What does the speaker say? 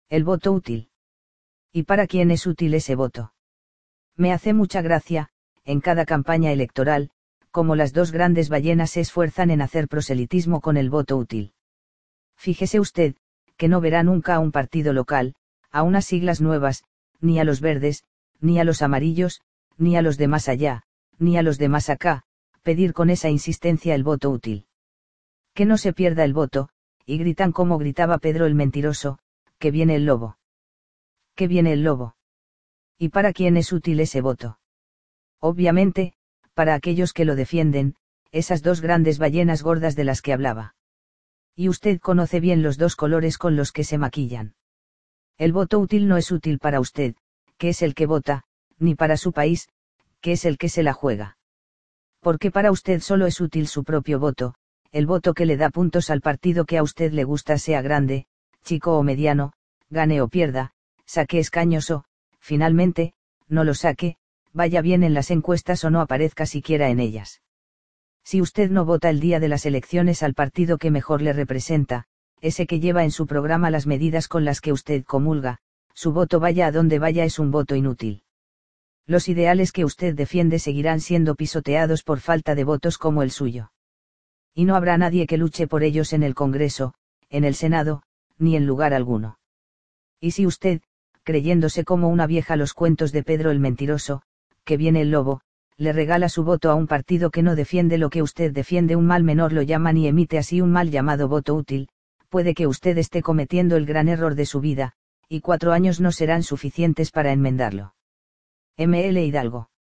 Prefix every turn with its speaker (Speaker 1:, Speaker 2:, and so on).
Speaker 1: El voto útil. ¿Y para quién es útil ese voto? Me hace mucha gracia, en cada campaña electoral, como las dos grandes ballenas se esfuerzan en hacer proselitismo con el voto útil. Fíjese usted, que no verá nunca a un partido local, a unas siglas nuevas, ni a los verdes, ni a los amarillos, ni a los de más allá, ni a los de más acá, pedir con esa insistencia el voto útil. Que no se pierda el voto, y gritan como gritaba Pedro el mentiroso, que viene el lobo. Que viene el lobo. ¿Y para quién es útil ese voto? Obviamente, para aquellos que lo defienden, esas dos grandes ballenas gordas de las que hablaba. Y usted conoce bien los dos colores con los que se maquillan. El voto útil no es útil para usted, que es el que vota, ni para su país, que es el que se la juega. Porque para usted solo es útil su propio voto, el voto que le da puntos al partido que a usted le gusta, sea grande, chico o mediano, gane o pierda, saque escaños o, finalmente, no lo saque, vaya bien en las encuestas o no aparezca siquiera en ellas. Si usted no vota el día de las elecciones al partido que mejor le representa, ese que lleva en su programa las medidas con las que usted comulga, su voto vaya a donde vaya es un voto inútil. Los ideales que usted defiende seguirán siendo pisoteados por falta de votos como el suyo. Y no habrá nadie que luche por ellos en el Congreso, en el Senado, ni en lugar alguno. Y si usted, creyéndose como una vieja los cuentos de Pedro el mentiroso, que viene el lobo, le regala su voto a un partido que no defiende lo que usted defiende, un mal menor lo llaman, y emite así un mal llamado voto útil, puede que usted esté cometiendo el gran error de su vida, y 4 años no serán suficientes para enmendarlo. M. L. Hidalgo.